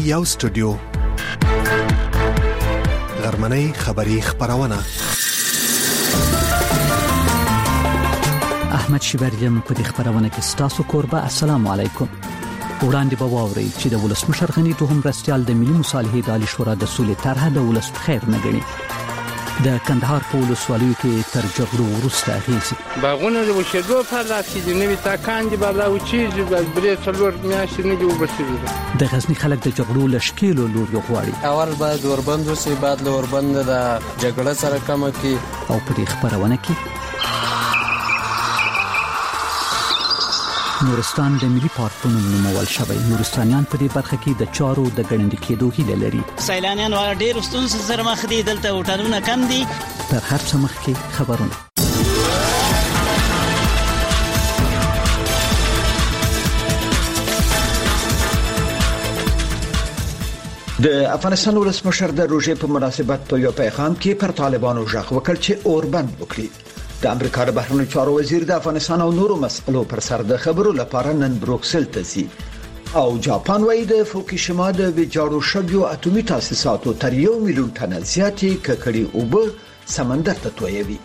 یو سټوډیو غرمنۍ خبری خبرونه احمد شبریم په دې خبرونه کې ستاسو کوربه. السلام علیکم. وړاندې به واورئ چې د ولسمشر غني دوهم مرستیال د ملي مصالحې د عالی شورا د سولې طرحه د ولس په خیر نه ګڼي. د کندهار په ولسوالیو کې تر جګړو وروسته اغېزې باغونه د وشېدو په حالت کې د نوي تاکان دي بالاو چیز برې څلور میاشتې نه دي وبسوي. د غزني خلک د جګړو له شکیلو لور غواړي. اول باید اوربند وسی بعد له اوربند د جګړه سره کم کی. او په دې خبرونه کې نورستان د ملي پارک په نوم نومول شوی. نورستانیان په دې برخه کې د چارو د ګړندې کېدو هیله لري. سیلانیان ور ډېر ستونزې سره مخ دي. دلته هوټلونه کم دي. تر هر څه مخکې خبرونه. د افغانستان ولسمشر د روژې په مناسبت په یو پیغام کې پر طالبانو ژغ وکړ چې اوربند وکړي. د امریکا د بهرنیو چارو وزیر د افغانستان او نورو مسئلو پر سر د خبرو لپاره نن بروکسل ته ځي. او جاپان وايي د فوکوشیما د ویجاړو شویو اټومي تاسیساتو تر 1 میلیون ټن زیاتې ککړې اوبه سمندر ته تویوي.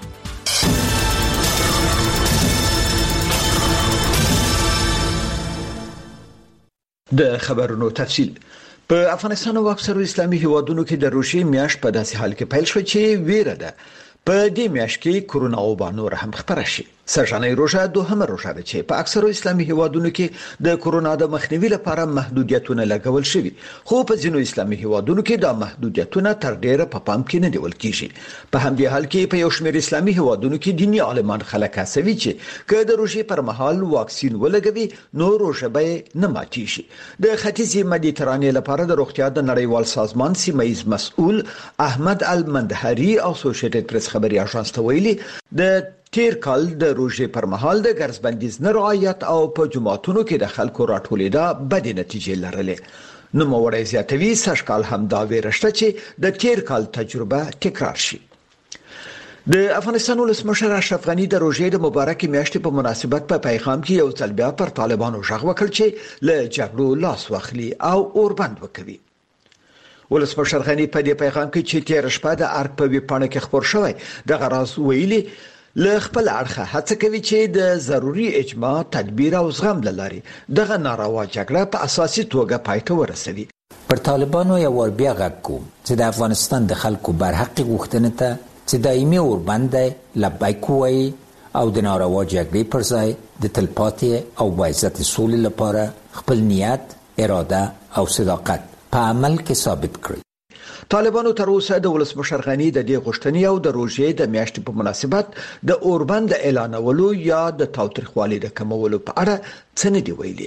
د خبرونو تفصیل. په افغانستان او اکثر اسلامي هیوادونو کې د روژې میاشت په داسې حال کې پیل شو چې ویره ده په دې میاشت کې کرونا وبا نور هم خپره شي. سرجاني روژه دوهمه روژه ده چې په اکثر اسلامي هیوادونو کې د کرونا د مخنیوي لپاره محدودیتونه لګول شوي، خو په ځینو اسلامي هیوادونو کې دا محدودیتونه تر ډیره په پام کې نه نیول کیږي. په همدې حال کې په یو شمېر اسلامي هیوادونو کې دیني عالمان خلک هڅوي چې که د روژې پر مهال واکسین ولګوي نو روژه به نه ماتي شي. د ختیځ مدیترانې لپاره د روغتیا د نړیوال سازمان سیمه‌ایز مسؤل احمد المندهری او اسوسییټډ پریس خبري اژانس ته ویلي د تیر کال د روژې پر مهال د ګرځبندیز نه رعایت او په جماعتونو کې د خلکو راټولېدا بد نتیجې لرلې. نو موړی زیاتوي سږکال هم دا ویرشته چې د تیر کال تجربه تکرار شي. د افغانستان ولسمشر اشرف غني د روژې د مبارکې میاشتې په مناسبت په پیغام کې یو ځل بیا پر طالبانو ژغ وکړ چې له جګړو لاس واخلي او اوربند وکوي. ولسمشر غني په دې پیغام کې چې تیر شپه د ارګ په ویبپاڼه کې خبر شوی د غراس ویلي له خپل اړخه هڅه کوي چې د ضروري اجماع تدبیر او زغم لري دغه ناروا جګړه په اساسي توګه پای ته ورسوي. پر طالبانو یو ور بیا غږ کوم چې د افغانستان د خلکو برحقي غوښتنه ته چې دایمي اوربند لبیک وایي او د ناروا جګړې پر ځای د تلپاتې او باعزت سولې لپاره خپل نیت، اراده او صداقت په عمل کې ثابت کړي. طالبانو تر اوسه د ولسمشر غني د دې غوښتنې او د روژې د میاشتې په مناسبت د اوربند اعلانولو یا د تاوتریخوالي د کمولو په اړه څه نه دی ویلي.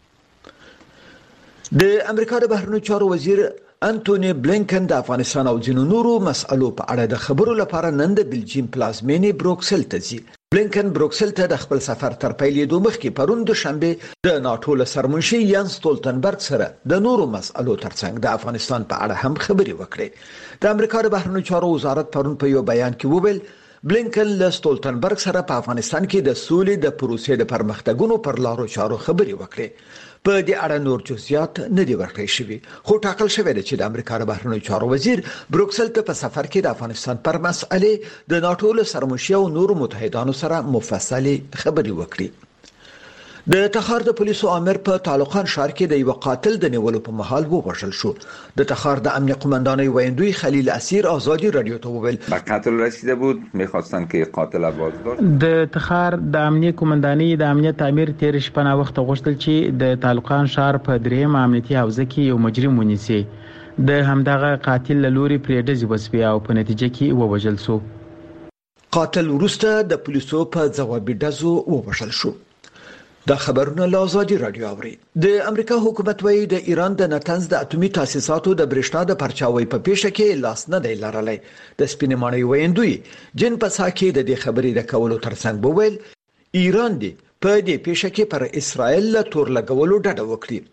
د امریکا د بهرنیو چارو وزیر انټونی بلینکن د افغانستان او ځینو نورو مسئلو په اړه د خبرو لپاره نن د بلجیم پلازمینې بروکسل ته ځي. بلینکن بروکسل ته د خپل سفر تر پیلېدو مخکې پرون دوشنبه د ناتو له سرمنشي یانس ستولتنبرګ سره د نورو مسئلو ترڅنګ د افغانستان په اړه هم خبرې وکړې. د امریکا د بهرنیو چارو وزارت پرون په یو بیان کې وویل بلینکن له ستولتنبرګ سره په افغانستان کې د سولې د پروسې د پرمختګونو پر لارو چارو خبرې وکړې. په دې اړه نور جزئیات نه دی ورکړل شوی، خو ټاکل شوی دی چې د امریکا د بهرنیو چارو وزیر بروکسل ته په سفر کې د افغانستان پر مسئله د ناتو له سرمشي او نورو متحدانو سره مفصلي خبرې وکړي. د تخار د پولیسو امر په طالقان ښار کې د یو قاتل د نیولو په محل ووژل شو. د تخار د امنیه قماندانۍ ویندوی خلیل اسیر آزادی رادیو ته وویل به قتل رسیده بود، می‌خواستند که قاتل بازداشت. د تخار د امنیه قماندانۍ د امنیت تعمیر تیر شپه نه وخت غوښتل چې د طالقان ښار په دریم امنیتي حوزه کې یو مجرم ونیسي. د همدغه قاتل له لوري پریډز وسوي او په نتیجه کې ووژل شو. قاتل وروسته د پولیسو په ځوابي ډزو ووژل شو. دا خبرونه له آزادی رادیو اوري. د امریکا حکومت وايي د ایران د نتنز د اټومي تاسیساتو د برېښنا د پرچاوي په پیښه کې لاس نه دی لرلی. د سپینمانۍ ویندوی جن پساکي د دې خبرې د کولو ترڅنګ بوویل ایران دی په دې پیښه کې پر اسرائیل تور لګولو ډډه وکړي.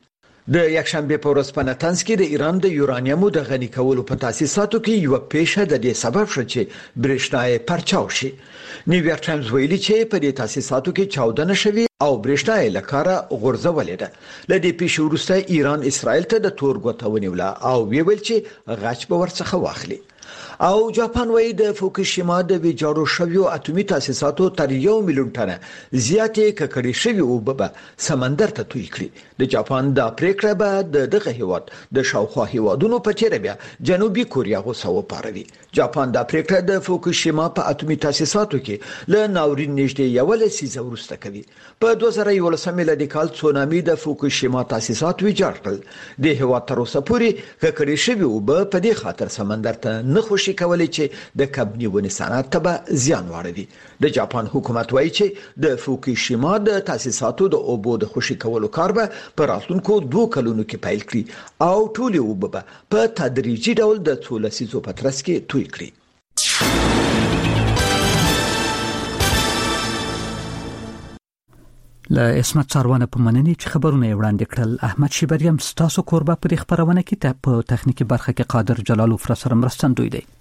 د یکشنبه په ورځ په نتنز کې د ایران د یورانیمو د غني کولو په تاسیساتو کې یو پیښه د دې سبب شو چې برېښنا پرچاو شي. نیویارک ټایمز ویلي چې په دې تاسیساتو کې چاودنه شوې او برېښنا لکاره غورځولې ده. لدې پیښې وروسته ایران اسرائیل ته د تور ګوته ونیوله او ویل چې غچ به ورڅخه واخلي. او جاپان وایي د فوکوشیما د ویجاړو شویو اتومي تاسیساتو تر 1 میلیون ټنه زیاتې ککړې شوی اوبه به سمندر ته توی کړي. د جاپان د پریکړه به دغه هیواد د شاوخوا هیوادونو په تیر بیا جنوبي کوریا غوسه وپاروي. جاپان د پریکړه د فوکوشیما په اتومي تاسیساتو کې له ناورین نږدې یو لسیزه وروسته کوي. په 2011 میلادي کال تسونامي د فوکوشیما تاسیسات ویجاړ کړل. د هیواد تر اوسه پورې ککړې شوی اوبه په دې خاطر سمندر ته نه خوشي کولای چې د کبنی ونې صنعت ته به زیان واړوي. د جاپان حکومت وایي چې د فوکوشیما د تاسیساتو د اوبو د خوشي کولو کار به په راتلونکو 2 کلونو کې پیل کړي او ټول اوبه به په تدریجي ډول د 2 لسیزو په ترڅ کې توی کړي. له اسمت څاروانه په مننې چې خبرونه وړاندې کړل. احمد شیبریم ستاسو کوربه پر خبرونه کې ته په تخنیکی برخه کې قادر جلالو فرسره مرستندوی دی.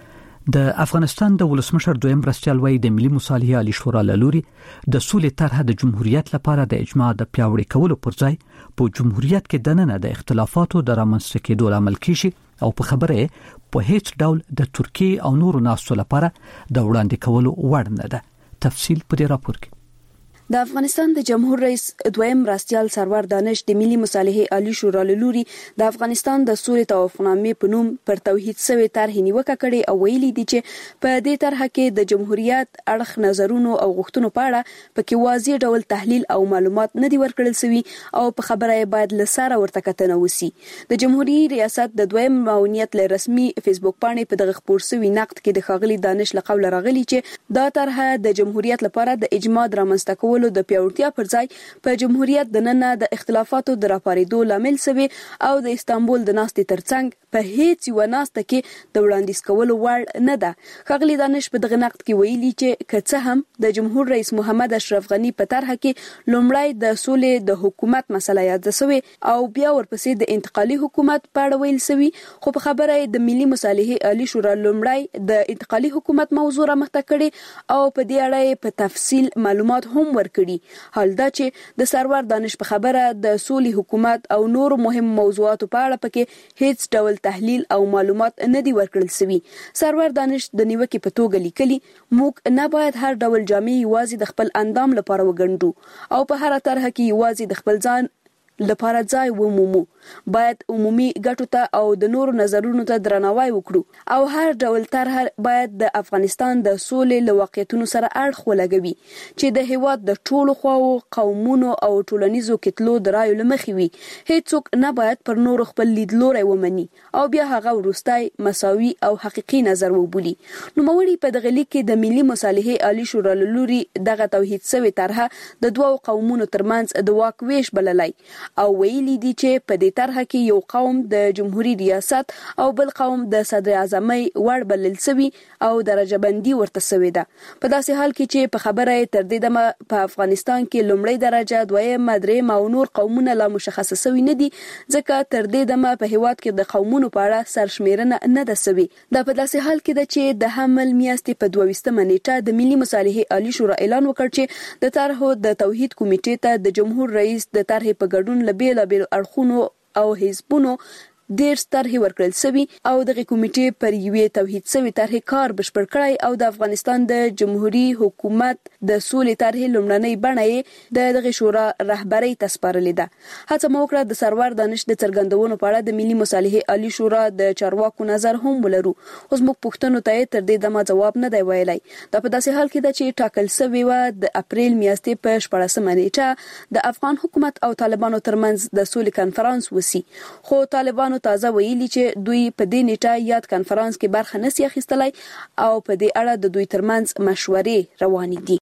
د افغانستان د ولسمشر دویم مرستیال وایي د ملي مصالحې عالی شورا لوري د سولې طرحه د جمهوریت لپاره د اجماع د پیاوړي کولو پر ځای په جمهوریت کې دننه د اختلافاتو د رامنځته کېدو لامل کیږي او په خبره په هیڅ ډول د ترکیه او نورو ناسو لپاره د وړاندې کولو وړ نه ده. تفصیل په دې راپور کې. د افغانستان د جمهور رئیس دویم مرستیال سرور دانش د ملي مصالحې عالی شورا لوري د افغانستان د سولې توافقنامې په نوم پر توحید سوي طرح نیوکه کړې او ویلي دي چې په دې طرح کې د جمهوریت اړخ نظرونو او غوښتنو په اړه پکې واضح ډول تحلیل او معلومات نه دي ورکړل شوی او په خبره باید لساره ورته کتنه وسی. د جمهوریت ریاست د دویم معاونیت له رسمي فیسبوک باندې په دغه خبر شوی نقد کې د خاغلی دانش لقب لرغلی چې دا طرح د جمهوریت لپاره د اجماع درامنځته کولو د پیاوړتیا پر ځای په جمهوریت د نن د اختلافاتو د راپاریدو لامل شوی او د استانبول د ناستې ترڅنګ په هیڅ یو ناسته کې د وړاندیز کولو وړ نه ده. خاغلی دانش په دغه نقد کې ویلي چې کڅه هم د جمهور رئیس محمد اشرف غنی په طرح کې لومړی د سولې د حکومت مسله یاد شوی او بیا ورپسې د انتقالي حکومت په اړه ویل شوی، خو په خبره د ملي مصالحې عالی شورا لومړی د انتقالي حکومت موضوع رامخته کړي او په دې اړه په تفصیل معلومات هم ورکړي. حال دا چې د سرور دانش په خبره د سولې حکومت او نور مهم موضوعاتو په اړه پکې هیڅ ډول تحلیل او معلومات نه دي ورکړل شوی. سرور دانش د نیوکې په توګه لیکلي موږ نه باید هر ډول جامې یوازې د خپل اندام لپاره وګڼو او په هر طرح کې یوازې د خپل ځان لپاره ځای ومومو. باید عمومي ګټو ته او د نورو نظرونو ته درناوی وکړو او هر ډول طرح باید د افغانستان د سولې له واقعیتونو سره اړخ ولګوي چې د هیواد د ټولو خواو قومونو او ټولنیزو کتلو د رایو لمخې وي. هیڅوک نه باید پر نورو خپل لیدلوری ومني او بیا هغه وروستای مساوي او حقيقي نظر وبولي. نوموړي په دغه لیک کې د ملي مصالحې عالی شورا لوري دغه توحید سوي طرحه د دوو قومونو ترمنځ د واک ویش بللای او ویلي دي چې په دې طرحه کې یو قوم د جمهوریت ریاست او بل قوم د صدر اعظمۍ وړ بلل شوی او درجه بندي ورته شوی ده. په داسې حال کې چې په خبره تر دې دمه په افغانستان کې لومړی درجه، دویم، دریم او نور قومونه لا مشخص شوی نه دي ځکه تر دې دمه په هیواد کې د قومونو په اړه سرشمیرنه نه ده شوی. دا په داسې حال کې ده چې د حمل میاشتې په 22 نیټه د ملي مصالحې عالی شورا اعلان وکړ چې د طرحو د توحید کمیټې ته د جمهور رئیس د طرحې په ګډون لبیل اړخونو او حزبونو ډیر طرحې ورکړل شوی او دغه کمیټې پر یوې توحید شوی طرحې کار بشپړ کړی او د افغانستان د جمهوریت حکومت د سولې طرحې لومړنۍ بڼه دغه شورا رهبری ته سپارلې ده. هڅه مو وکړه د سرور دانش د څرګندونو په اړه د ملي مصالحې عالی شورا د چارواکو نظر هم ولرو. اوس موږ پوښتنو ته تر دې دمه جواب نه دی ویلای. دا په داسې حال کې ده چې ټاکل شوی و د اپریل میاشتې په 14 نیټه د افغان حکومت او طالبانو ترمنځ د سولې کانفرنس وسی، خو طالبانو تازه ویلي چې دوی په دې نیټه یاد کانفرنس کې برخه نشي اخیستلای او په دې اړه د دوی ترمنځ مشورې روانې دي.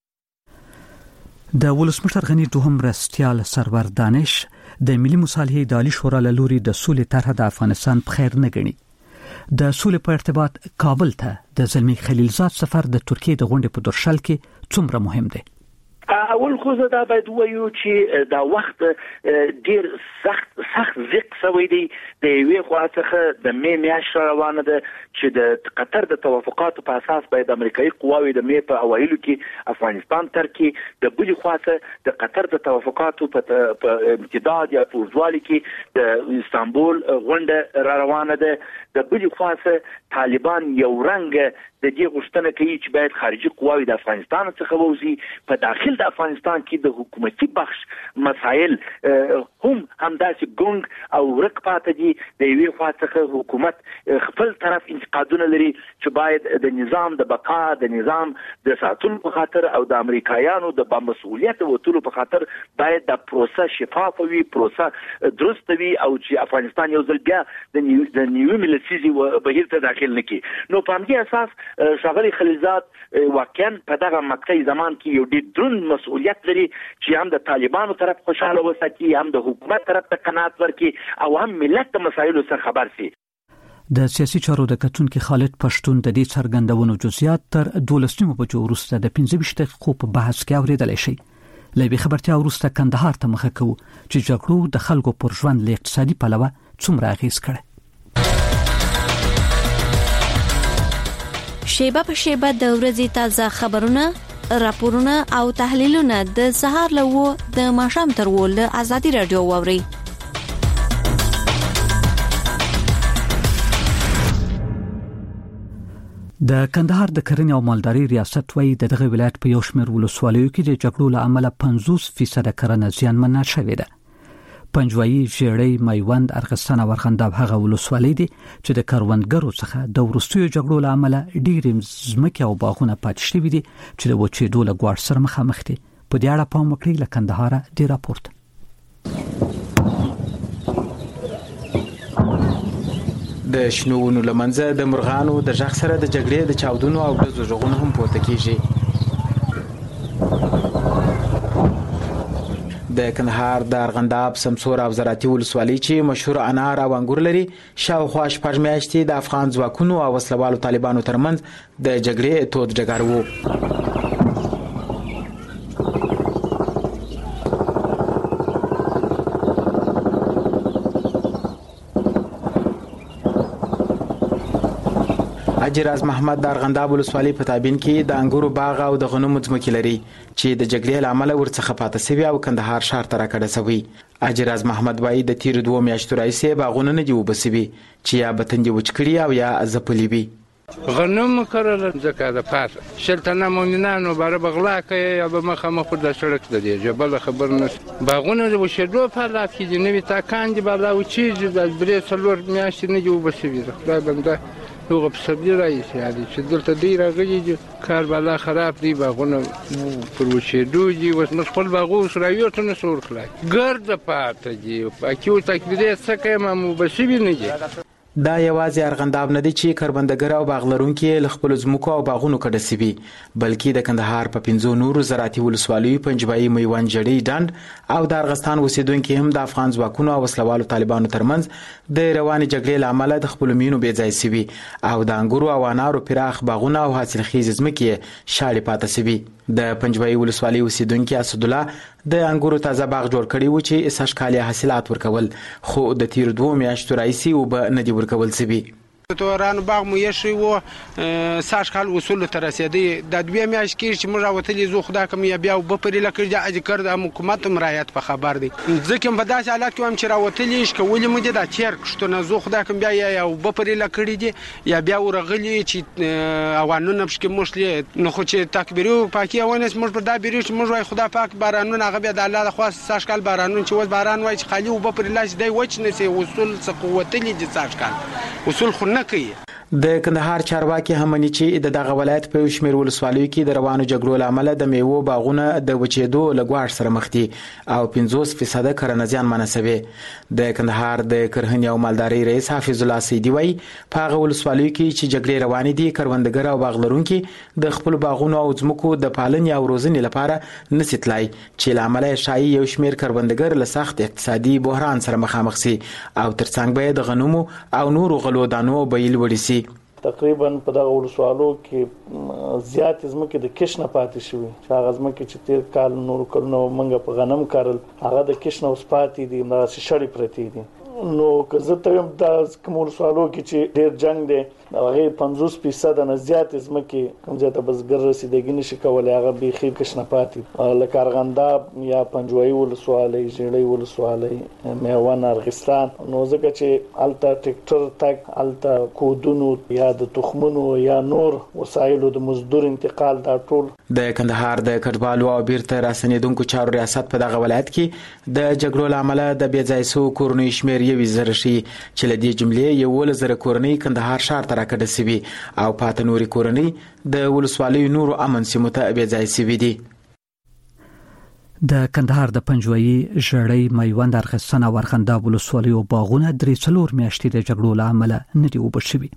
د ولسمشر غنی دوهم مرستیال سرور دانش د ملي مصالحې د عالی شورا لوري د سولې طرحه د افغانستان په خیر نه ګڼي. د سولې په ارتباط کابل ته د زلمی خلیلزاد سفر د ترکیه د غونډې په درشل کې څومره مهم دی؟ اول خو دا باید وایو چې دا وخت ډیر سخت زیق سوی دی د یوې خوا څخه د می میاشت روانه ده چې د قطر د توافقاتو په اساس باید امریکایي قواوې د می په اوایلو کې افغانستان ترکي د بلې خوا څخه د قطر د توافقاتو په امتداد یا په اوږدوالي کې د استانبول غونډه را روانه ده د بلې خوا څخه طالبان یو رنګ د دې غوښتنه کوي چې باید خارجي قواوې د افغانستان څخه ووځي په داخل د افغانستان کې د حکومتي بخش مسایل هم همداسې ګونګ او ورک پاتې دي د یوې خوا څخه حکومت خپل طرف انتقادونه لري چې باید د نظام د بقا د نظام د ساتلو په خاطر او د امریکایانو د بامسؤلیت وټولو په خاطر باید د پروسه شفاف وي پروسه درست وي او چې افغانستان یو ځل بیا د نیو ملتسیزي بهیر ته داخل نکړي نو په همدې اساس ښاغلي خلیلزاد واقعا په دغه مقطع زمان کې یو ډېر دروند مسؤلیت لري چې هم د طالبانو طرف خوشاله وساتي هم د حکومت طرف ته قناعت ورکړي او هم ملت د مسایلو څخه خبر شي. د سیاسي چارو د کتونکو خالد پښتون د دې څرګندونو جزئیات تر 12 بجو وروسته د 15 دقیقو په بحث کې اوریدل شي. لوي خبرتیا وروسته کندهار ته مخه کوو چې جګړو د خلکو پر ژوند له اقتصادي پلوه څومره اغیز کړي. شیبه په شیبه د ورځې تازه خبرونه، راپورونه او تحلیلونه د سهار له د ماښام تر له ازادي رادیو واوري. د کندهار د کرنې او مالدارۍ ریاست وایي دغه ولایت په یو شمېر ولسوالیو کې د جګړو له امله 50% کرنه زیانمنه شوې ده. پنجوایي، ژړۍ، میوند، ارغستان او ارغنداب هغه ولسوالۍ دي چې د کروندګرو څخه د وروستیو جګړو له امله ډېرې ځمکې او باغونه پاتې شوي دي چې د وچېدو له ګواښ سره مخامخ دي. په دې اړه پام وکړئ. له کندهاره د راپورټ. د شنو ونو لمنځه د مرغانو د ژغ سره د جګړې د چاودنو او د زغونو هم پورته کیږي. د کندهار د ارغنداب، سمسور او زراعتي ولسوالۍ چې مشهور انار او انګور لري شاوخوا شپږ میاشتې د افغان ځواکونو او وسلوالو طالبانو ترمنځ د جګړې تود ډګر وو. حاجی راز محمد د ارغنداب ولسوالۍ په تابین کې د انګورو باغ او د غنمو ځمکې لري چې د جګړې له امله ورڅخه پاتې شوي او کندهار ښار ته راکړه شوی. حاجی راز محمد وایي د تیر 2 میاشتو راهیسې باغونه نه دي وبسوي چې یا بتندې وچ کړي او یا ځپلي وي. غنم کرل ځکه د پاته شلتنه مؤمنانو بار بغلا کوي یا به مخامخ پر د سړک د دی جبل خبر نه باغونه د وشدو په حالات کې نوې تاکان دي بالا او چې د برې څلور میاشتې نه دي وبسوي. خدای بنده هغه په سبدي راځي یعنی چې دلته ډیر راغلي دي کار بالا خراب دی باغونه پر وشدو دي اوس مخ خپل باغو سره یو څه نه سور کړای ګرد پاتې دي پاکیو تکلیف څه کوي ما مبسوي نه دي. دا یوازې ارغنداب نه دی چې کروندګر او باغ لرونکي له خپل ځمکو او باغونو کډه سوي بلکې د کندهار په 15 نورو زراعتي ولسوالیو پنجبایي، میوند، ژړۍ، ډنډ او د ارغستان اوسیدونکي هم د افغان ځواکونو او وسلوالو طالبانو ترمنځ د رواني جګړې له امله د خپل مینو بې ځای سوي او د انګورو او انارو پراخ باغونه او حاصلخیز ځمکې شاړې پاتې سوي. د پنجبایي ولسوالۍ اوسیدونکي اسد الله د انګورو تازه باغ جوړ کړی و چې سږکال حاصلات ورکول خو د تیر 2 میاشتو راهیسې وب نه دي ورکول شوي. تورانو باغ مو یشي و ساشخال وصول تر رسیدي د 2 میاشت کې چې موږ راوتلې زو خدا کوم یا بیا په پرې لکه د اجکر د حکومت مرایت په خبر دي ځکه په داسې حالت کې هم چې راوتلې شکولې مو د چیر کښتونه زو خدا کوم بیا یا په پرې لکړې دي یا بیا ورغلي چې اوانونه پښکې مشلې نو خو چې تکبیرو پاکي اونس موږ پر دا بیرو چې موږ وای خدا پاک بارانونه هغه بیا د الله خواست ساشخال بارانونه چې وز باران وای چې خالي و په پرې لاس دی وچ نه سي وصول څه قوتلې دي ساشخال وصول خو د کندهار چارواکي هم مني چې د دغه ولایت په شمیر ولسوالیو کې د روانو جګړو لامل د میوو باغونه د وچېدو له ګواښ سره مخ دي او 50% کرنه زیانمنه شوې. د کندهار د کرهنې او مالدارۍ رئیس حافظ الله سیدی وایي په هغه ولسوالیو کې چې جګړې روانې دي کروندګر او باغ لرونکي د خپل باغونو او ځمکو د پالنې او روزنې لپاره نشي تلای چې لامل یې شایي یو شمیر کروندګر له سخت اقتصادي بحران سره مخامخ شي او ترڅنګ به د غنمو او نورو غلو دانو بیل وړي شي. تقریبا په دغه ولسوالو کې زیات ځمکې د کښ نه پاتې شوي چې هغه ځمکې چې تیر کال نور کلونه موږ په غنم کرل هغه د کښ نه اوس پاتې دي دا شړې پرتې دي. نو که زه ته د کوم ولسوالو کې چې ډېر جنگ دی هغه 50% نه زیات ځمکې کوم ځای ته بزګر رسیدګي نشي کولای هغه بيخي کښ نه پاتې لکه ارغنداب یا پنجوایي ولسوالۍ ژړۍ ولسوالۍ میوان ارغستان. نو ځکه چې الته ټریکټر تک الته کودونو یا د تخمونو یا نور وسایلو د مزدور انتقال دا ټول د کندهار د کډوالو او بیرته راسنیدونکو چارو ریاست په دغه ولایت کې د جګړو لامل د بېځای سو کورنۍ شمیر یوې زره شي چې له دې جملې 11,000 کورنۍ کندهار ښار ته راکډه سوي او پاتې نورې کورنۍ د ولسوالیو نورو امن سیمو ته بېځای سوي دي. د کندهار د پنجوایي ژړۍ میوند ارغستان او ارغنداب ولسوالیو باغونه 3 میاشتې د جګړو له امله نه دي اوبه شوي.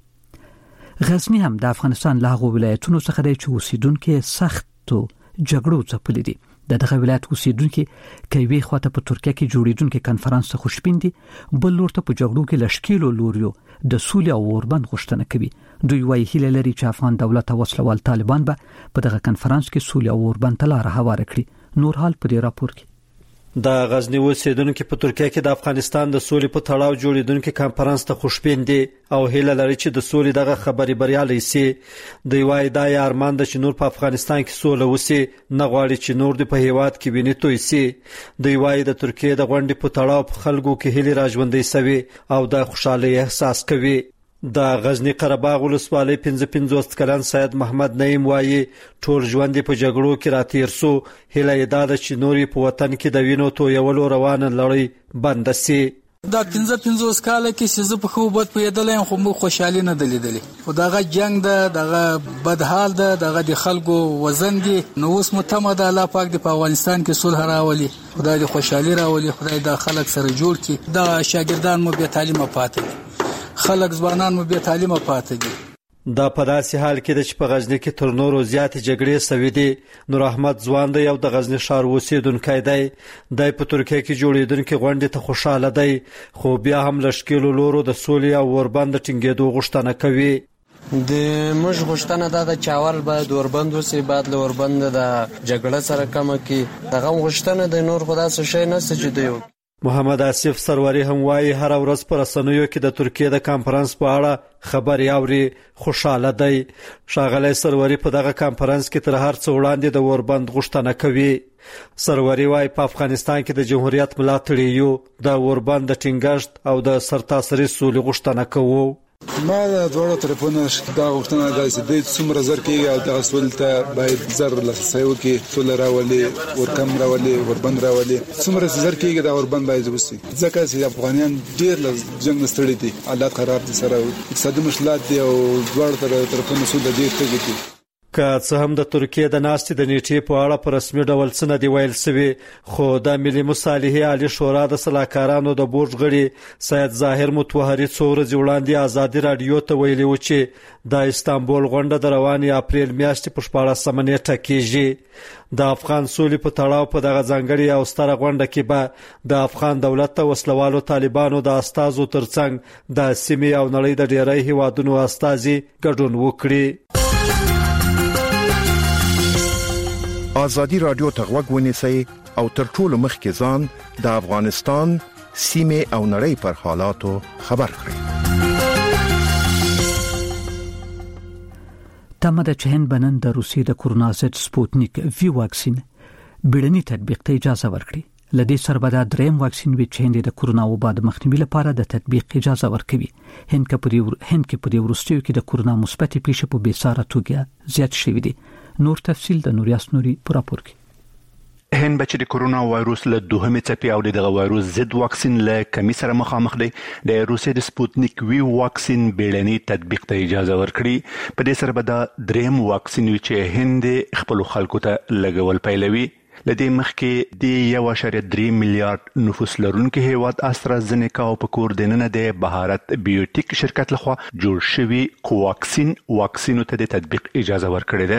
غزني هم د افغانستان له هغو ولایتونو څخه دی چې اوسیدونکي سختو جګړو ځپلي دي. دغه ولایت اوسیدونکي کوي خواته په ترکیه کې جوړیدونکو کنفرانس ته خوشبین دي بل لورته په جګړو کې لشکېلو لوريو د سولې او اوربند غوښتنه کوي. دوی وايي هیله لري چې افغان دولت او وسلوال طالبان به په دغه کنفرانس کې سولې او اوربند ته لار هواره کړي. نور حال په دې راپور کې د غزنی اوسیدونکو په ترکیه کې د افغانستان د سولې په تړاو جوړیدونکو کنفرانس ته خوشبین دي او هیله لري چې د سولې دغه خبري بریالي سي. دوی وايي دا ارمان د نور په افغانستان کې سوله وسی نه غواړي چې نور د په هیواد کې ویني توي سي. دوی وايي د ترکیه د غونډې په تړاو په خلکو کې هیله راژوندې سوي او د خوشحالي احساس کوي. د غزنی قرهباغ ولسوالۍ 55 کلن سید محمد نعیم وايي ټول ژوند په جګړو کې راتیر سو هله یې د چنوري په وطن کې د وینو تویولو روانه لړۍ بند سي. دا 55 کال کې چې په خو بد پیدلې خو مو خوشحالي نه دلیدلې خو دغه جنگ دغه بدحال دغه د خلکو وزن دي نو اوس متمد الله پاک د افغانستان کې صلح راولي خدای د خوشحالي راولي خدای د خلک سره جوړ کړي دا شاګردان مو به تعلیم پاتې خلک ځوانان مو به تعلیم پاتې دي. دا په داسې حال کې چې په غزنی کې تر نورو زیات جګړې سوي دي. نور احمد ځوان دی او د غزنی ښار اوسیدونکی دی. د په ترکیه کې جوړیدونکو غونډې ته خوشاله دی خو بیا هم لشکېلو لورو د سولې او اوربند ټینګېدو غوښتنه کوي. د موږ غوښتنه دا د چاول باید اوربند وسی بعد له اوربند د جګړه سره کم کی دغه غوښتنه د نور خدا څه شي نه سجدي. محمد آصف سروری هم وايي هر ورځ پر رسنیو کې د ترکیه د کانفرنس په اړه خبري اوري خوشاله دی. شاغلی سروری په دغه کانفرنس کې تر هر څه وړاندې د اوربند غوښتنه کوي. سروری وايي په افغانستان کې د جمهوریت ملاتړ یو د اوربند د ټینګښت او د سرتاسري سولې غوښتنه کوي. ما د دوړو ټلیفون دا غوښتنه ده چې د څومره زر کې او د اصل ته باید زر لسایو کې ټول راولي ورکم راولي وربند راولي څومره زر کې دا وربند باید وسی ځکه چې افغانان ډیر جنگ ستړي دي حالات خراب دي سره اقتصادي مشکلات دي او دوړو طرفونو سود دي ته که څه هم د ترکیه د ناستې د نیټې په اړه په رسمي ډول څه نه دی ویل سوي خو د ملي مصالحې عالی شورا د صلاحکارانو د بورډ غړي سید ظاهر متوهري څو ورځې وړاندې ازادي رادیو ته ویلي و چې د استانبول غونډه د روانې اپریل میاشتې په 14 نیټه کېږي. د افغان سولې په تړاو په دغه ځانګړي او ستره غونډه کې به د افغان دولت ته وسلوالو طالبانو د استازو ترڅنګ د سیمې او نړۍ د ډیری هیوادونو استازي ګډون وکړي. آزادی رادیو ته غوږ ونیسئ او تر ټولو مخکې ځان د افغانستان سیمې او نړۍ پر حالاتو خبر کړئ. تمه ده چې هند بنن د روسیې د کورونا ضد سپوتنیک وی واکسین بیړني تطبیق ته اجازه ورکړي. لدې سره به د دریم واکسین وی چې هند د کورونا وبا د مخنیوي لپاره د تطبیق اجازه ورکوي. هند کې په وروستیو کې د کورونا مثبت پیښې په بیساره توګه زیات شوې دي. نور تفصیل د نوریاس نوري پر راپور کې. هند بچ د کورونا وایروس له دوهمې څپې او دغه وایروس ضد واکسین له کمی سره مخامخ دی. د روسیې د سپوتنیک وی واکسین بیړني تطبیق ته اجازه ورکړي. په دې سره به د دریم واکسین چې هند خپل خلکو ته لګول پیلوي. لدې مخکې د 1.3 میلیارډ نفوس لرونکي هیواد استرازنیکا او په کور دننه د بهارت بیوټیک شرکت لخوا جوړ شوی کوواکسین واکسینو ته د تطبیق اجازه ورکړې ده.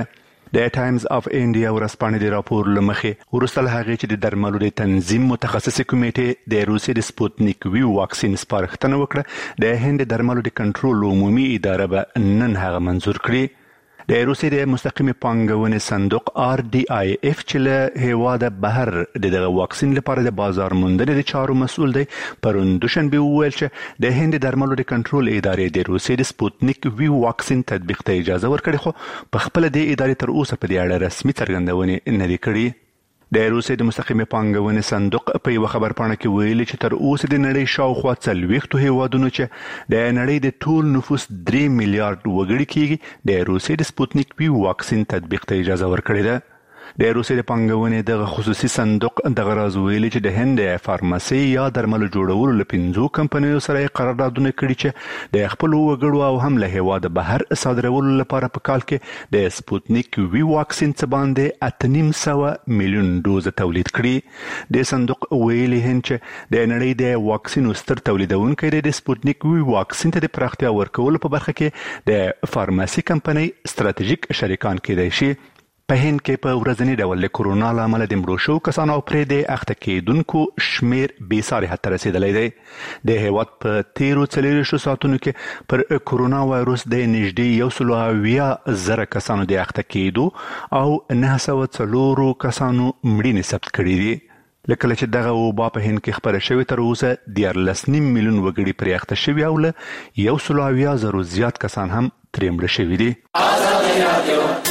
د ټایمز اف انډیا ورځپاڼې د راپور لمخې ورسره هغه چې د درملو د تنظیم متخصص کمیټې د روسي د سپوتنیک وی واکسین سپارښتنه وکړه د هند درملو د کنټرول عمومي اداره به نن هغه منزور کړي. د روسي د مستقیم پانګونې صندوق RDIF چې له هیواده بهر دغه واکسین لپاره د بازار موندنې د چارو مسؤل دی پرون دوشنبه وویل چې د هند درملو د کنټرول ادارې د روسي د سپوتنیک وی واکسین تطبیق ته اجازه ورکړي خو په خپل د ادارې تر اوسه په دې اړه رسمي څرګندونې نه دي کړې. د روسي د مستقیم پانګونې صندوق په یو خبرپاڼه کې ویلي چې تر اوسه د نړۍ شاوخوا 40 هیوادونو چې د نړۍ د ټول نفوس 3 میلیارډ وګړي کېږي د روسي د سپوتنیک وی واکسین تطبیق ته اجازه ورکړې ده. د روسي د پانګونې د خصوصي صندوق د غراز ویلي چې د هند فارماسي یا درملو جوړولو له 5 کمپنیو سره قراردادونه کړي چې د خپل وګړو او هم له هیواده بهر صادرولو لپاره په کال کې د سپوتنیک وی واکسین څخه باندې 8.9 میلیون ډوز تولید کړي. د صندوق ویلي هند چې د نړۍ د واکسینو ستر تولیدونکو د سپوتنیک وی واکسین ته د پراختیا ورکولو په برخه کې د فارماسي کمپنۍ ستراتیژیک شریکان کېدای شي. په هند کې په ورځنی ډول له کورونا لامل د مړو شو کسانو پرې د اخته کېدونکو شمیر بې ساري حد ته رسیدلی دی. د هیواد په تیرو 24 ساعتونو کې پر کورونا وایروس د نږدې 1.9 کسانو د اخته کېدو او 904 کسانو مړینې ثبت کړي دي. لکه چې دغه وبا په هند کې خبره شوې تر اوسه 14.5 میلیون وګړي پرې اخته شوي او له 100,000 زیات کسان هم ترې مړه شوي دي.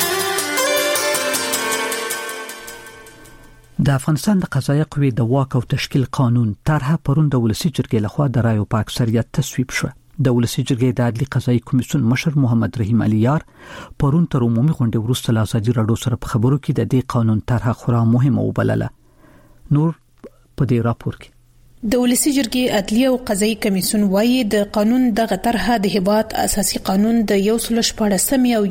د افغانستان د قضایي قوې د واک او تشکیل قانون طرحه پرون د ولسی جرګې لخوا د رایو په اکثریت تصویب شو. د ولسی جرګې د عدلي قضایي کمیسیون مشر محمد رحیم علیار پرون تر عمومي غونډې وروسته له ازادي راډیو سره په خبرو کې د دې قانون طرحه خورا مهمه وبلله. نور په دې راپور کې د ولسی جرګې عدلي او قضایي کمیسیون وايي د قانون دغه طرحه د هیواد اساسي قانون د 114 او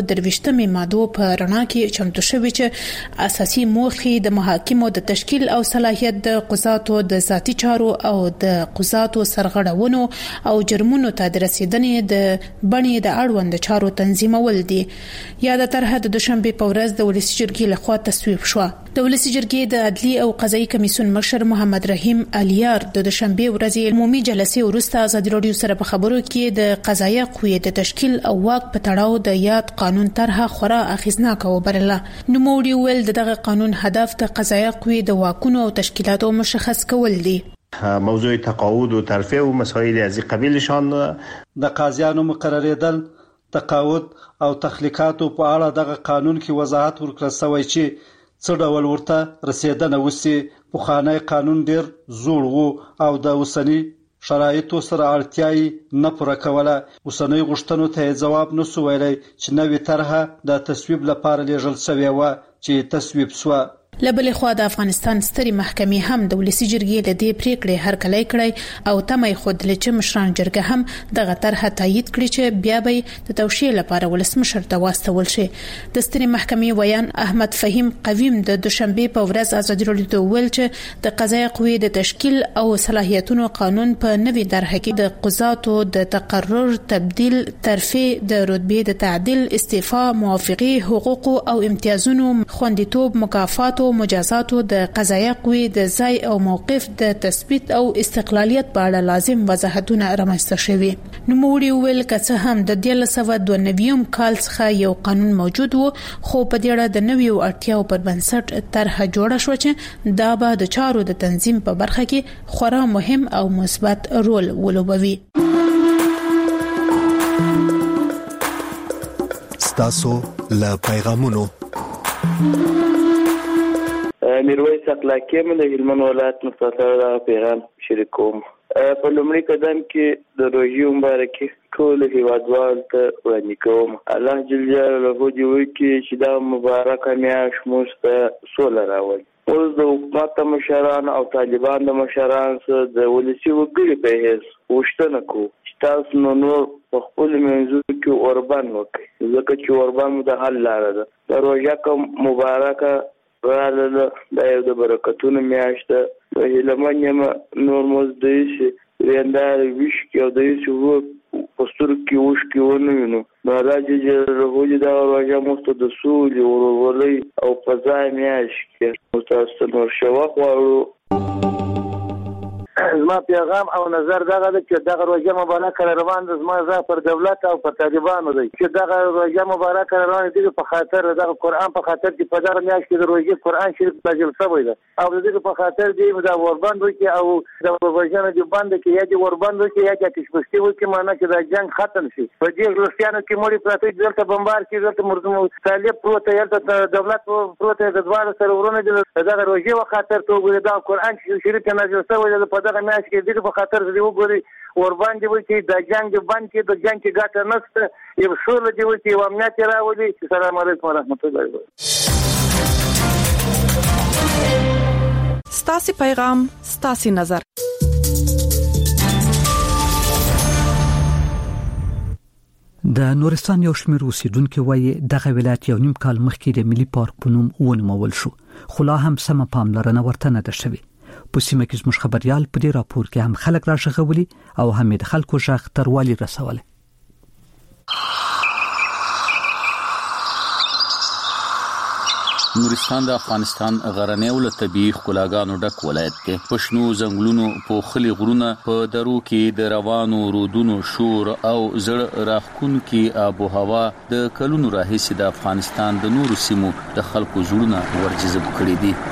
123 ماده په رڼا کې چمتو شوی چې اساسي موخې د محاکمو د تشکیل او صلاحیت د قضاتو د ذاتي چارو او د قضاتو سرغړونو او جرمونو ته د رسیدنې د بڼې د اړوند چارو تنظیمول دي. یا د طرحه د دوشنبه په ورځ د ولسی جرګې لخوا تصویب شو. د ولسی جرګې د عدلي او قضایي کمیسیون مشر محمد رحیم علیار د دوشنبه ورځې عمومي جلسې وروسته ازادي راډیو سره په خبرو کې د قضایي قوې د تشکیل او واک په تړاو د یاد قانون طرحه خورا اغیزناکه وبلله. نوموړي ویل دغه قانون هدف د قضایي قوې د واکونو او تشکیلاتو مشخص کول دي. موضوع تقاعد و ترفیع و مسائل از قبیلشان د قاضیانو مقرریدل تقاعد او تخلیقاتو په اړه دغه قانون کې وضاحت ورکړل شوی چې څه ډول ورته رسیدنه وسی. پخوانی قانون ډیر زوړ وو او د اوسنی شرایطو سره اړتیاي نه پوره کوله. اوسنی غوښتنو ته جواب نسو ویلای چې نوې طرحه د تصویب لپاره لیږل شوې و چې تصویب شوه. لبلې خوا د افغانستان ستري محکمې هم د ولسی جرګې له دې پریکړې هرکلی کړی او تمه خود لچ مشران جرګه هم دغه طرحه تایید کړی چې بیا به د توشیح لپاره ولسمشر ته واستول شي. د ستري محکمې ویان احمد فهیم قویم د دوشنبه په ورځ ازادي راډیو ته ویل چې د قضایي قوې د تشکیل او صلاحیتونو قانون په نوې طرحه کې د قضاتو د تقرر، تبدیل، ترفیع، د رتبې د تعدیل، استعفا، موافقه، حقوق او امتیازونو، خوندیتوب، مکافات او مجازاتو، د قضایي قوې د ځای او موقف د تثبیت او استقلالیت په اړه لازم وضاحتونه رامنځته شوي. نوموړي ویل که څه هم د 1992 کال څخه یو قانون موجود و خو په دې اړه د نویو اړتیاو پر بنسټ طرحه جوړه شو چې دا به د چارو د تنظیم په برخه کې خورا مهم او مثبت رول ولوبوي. ستاسو له پیغامونو میرویس اخلاقی من د هلمند ولایت مستطاع پیغام شریکوم. په لومړي قدم کې د روژې مبارکي ټول هیوادوالو ته وړاندې کوم. الله جل جلاله دې وکړي چې دا مبارکه میاشت موږ ته سوله راولي. اوس د حکومت مشران او طالبان د مشران سره د ولسی وګړي په هیڅ وشتنه کو چې تاسو نور په خپل منځو کې اوربان وکړي ځکه چې اوربان د حل لاره ده. د روژه کوم مبارکه رااله د یو د برکتونو میاشت د هلمند یم نور مزدیش ویندار ویش کې او د یو پستر کې وش کې ونه نو راځي چې دا راځي مست د سولې ورولې او فضای میاش کې متاسف نور شوا خو زما پیغام او نظر دغه د چې دغه روزه مبارکه روان د زما ځا پر دولت او پر طالبانو دی چې دغه روزه مبارکه روان دي په خاطر دغه قران په خاطر چې په دغه میاشت کې د روزه قران شریف نازل شوی دی او دغه په خاطر دی دا وربند کې او د روزه نه دی بند کې یا دی وربند کې یا چې تشبستي و کې معنی چې دا جنگ ختم شي په دې لوستیانو کې موري پراته دلته بمبار کې دلته مرزم طالب پروت یلته دولت پروت د دوار سره ورونه دغه روزه په خاطر ته وګړي دا قران شریف نازل شوی دی په دغه میاشت کې دغه په خاطر دی وګوري ورباندې وي چې د جنگ باندې کې د جنگ کې ګټه نشته یو شول دی وي چې امنیت راوړي. السلام علیکم ورحمت الله وبرکاته. ستاسو پیغام ستاسو نظر. د نورستان یو شمېر اوسیدونکو وایي دغه ولایت یو نیم کال مخکې د ملي پارک په نوم ونومول شو خو لا هم سم پاملرنه ورته نه ده شوې. په سیمه کې زموږ خبريال په دې راپور کې هم خلک راغلي او هم د خلکو ژغ تروالي رسولي. نورستان د افغانستان غرنی ول طبيعي ښکلاګانو ډک ولایت دی. پښنو زنګلونو په خلي غرونه په درو کې د روانو رودونو شور او زړه راخون کې آب او هوا د کلونو راهیسې د افغانستان د نورو سیمو د خلکو زړونه ورجذب کړي دي.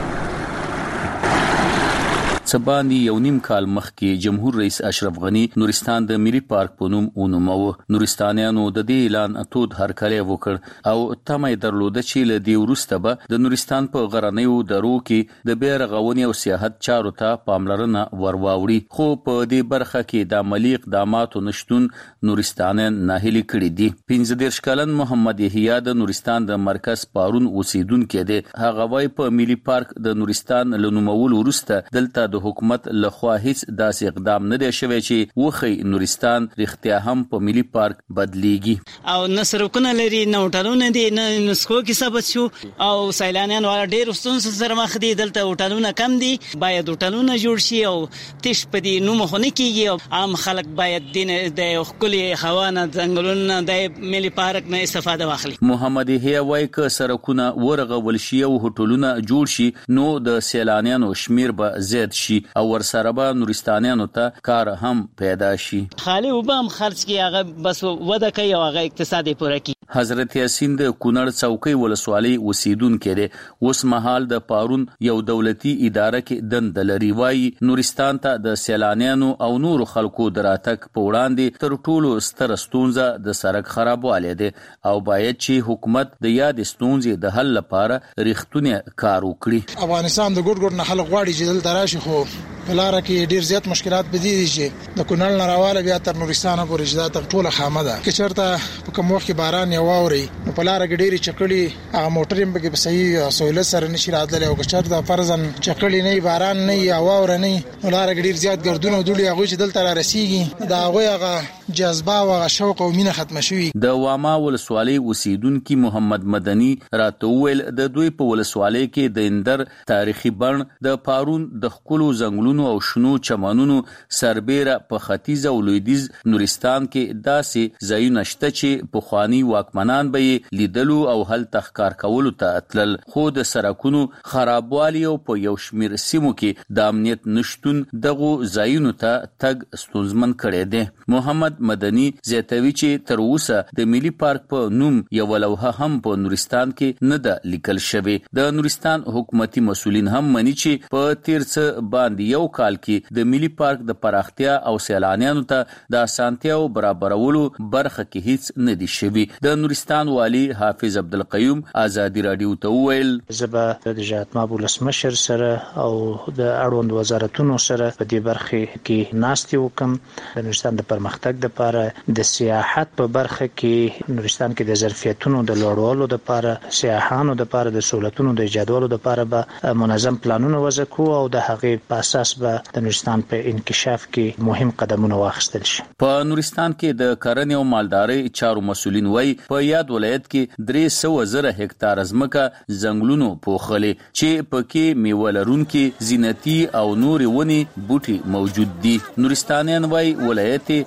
سباندی یو نیم کال مخکې جمهور رئیس اشرف غنی نورستان د ملي پارک په نوم ونومو. نورستانیانو د دې اعلان اتود هرکلی وکړ او تمه درلوده چې له دې وروسته به د نورستان په غرنیو درو کې د بیا رغونې او سیاحت چارو ته پاملرنه ورواوړي خو په دې برخه کې د عملی اقداماتو نشټون نورستانیان ناهیلي کړي دي. 15 کلن محمد یحیی د نورستان د مرکز پارون اوسیدونکو دی. هغه وايي په ملي پارک د نورستان لنومول وروسته دلته د حکومت لخوا هیڅ داسې اقدام نه دی شوی چې وخی نورستان رښتیا هم په ملي پارک بدلیږي او نصرکونه لري نو هوټلونه دي نه نسخو کې ثبت شو او سیلانیان ولا ډېر ستونزې سره مخ دي. دلته هوټلونه کم دي باید هوټلونه جوړ شي او تش په دې نوم خو نه کیږي او عام خلک باید د خپل هوا نه ځنګلونه د ملي پارک نه استفاده واخلي. محمد یحیی وايي ک سرکونه ورغول شي او هوټلونه جوړ شي نو د سیلانیانو شمیر به زیات شي او ورسره به نورستانیانو ته کار هم پیدا شي. خالي وبام خرج کی هغه بس وده کوي او هغه اقتصادي پوره کی. حضرت یاسین د کونړ څوکۍ ولسوالۍ اوسیدونکو دی. اوس مهال د پارون یو دولتي اداره کې دند لري. وايي نورستان ته د سیلانیانو او نورو خلکو دراتک په وړاندې تر ټولو ستر ستونزه د سړک خرابوالی دی او باید چې حکومت د یاد ستونزې د حل لپاره ریښتونی کار وکړي. افغانستان د ګډ نه خلک غواړي چې دلته راشي خو په لار کې ډیر زیات مشکلات بدې دي چې د کونړ نه راواله بیا تر نورستان پورې چې دا ټوله خامه ده. که چېرته په کوم وخت کې باران واوري نو په لار کې ډېری چکړې هغه موټر هم په صحیح سہولت سره نشي راتللی او که چېرته فرضاً چکړې نه باران نه یا واوره نه نو لار کې ډېر زیات ګردونه دوړي هغه چې دلته را رسیږي دا هغه جذبه او شوق او مینه ختم شوی. د واما ولسوالۍ اوسیدونکو محمد مدني راته ویل د دوی په ولسوالۍ کې د اندر تاریخي بڼ د پارون د خپل زنګلونو او شنو چمنونو سربېره په ختیځ او لویدیځ نورستان کې داسې ځایونه شته چې په خواني واکمنان به لیدلو او هل تخکار کولو ته تلل خو د سرکونو خرابوالي او په یو شمیر سیمو کې د امنیت نشټون دغه ځایونو ته تګ ستونزمن کړي دي. محمد مدني زیاتوي چې تر اوسه د ملي پارک په نوم یو لوحه هم په نورستان کې نه ده لیکل شوی. د نورستان حکومتي مسؤلین هم مني چې په تیر څه باندې یو کال کې د ملي پارک د پراختیا او سیلانیانو ته د اسانتیاو برابرولو برخه کې هیڅ نه دي شوی. د نورستان والی حافظ عبدالقیوم آزادی رادیو ته ویل زبا د جهاتماب ولسمشر سره او د اړوند وزارتونو سره په دې برخه کې ناستي وکم د نورستان د پرمختګ لپاره د سیاحت په برخه کې نورستان کې د ظرفیتونو د لوړولو لپاره سیاحانو لپاره د سہولتونو د ایجادولو لپاره به منظم پلانونه وضع کوو او د هغې په اساس به د نورستان په انکشاف کې مهم قدمونه واخیستل شي. په نورستان کې د کرنې او مالدارۍ چارو مسؤلین وایي په یاد ولایت کې 300,000 هکتار ځمکه ځنګلونو پوښلي چې پکې میوه لرونکي زینتي او نورې ونې بوټي موجود دي. نورستانیان وایي ولایت د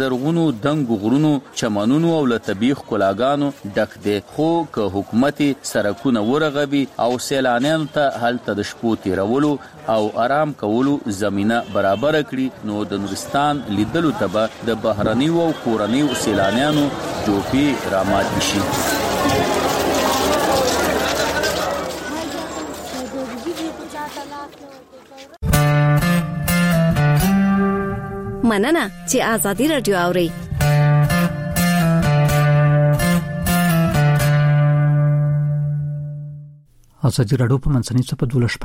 زرغونو دنګ غرونو چمنونو او له طبيعي ښکلاګانو ډک دی، خو که حکومت سرکونه ورغوي او سیلانیانو ته هلته د شپو تیرولو او آرام کولو زمينه برابر کړي نو د نورستان لیدلو ته به د بهرنیو او کورنیو سیلانیانو جوپي رامات شي. مننه چې آزادي رادیو اوري. آزادي رادیو په منځنۍ صفحه 12